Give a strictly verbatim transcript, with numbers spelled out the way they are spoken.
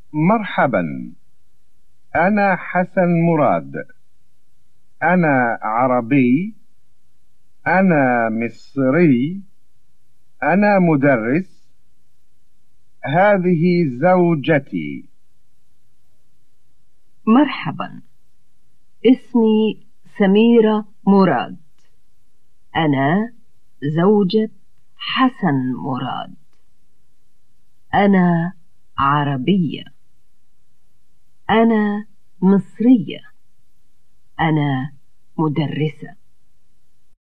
مرحبا، أنا حسن مراد. أنا عربي. أنا مصري. أنا مدرس. هذه زوجتي. مرحبا، اسمي سميرة مراد. أنا زوجة حسن مراد. أنا عربية. أنا مصرية. أنا مدرسة.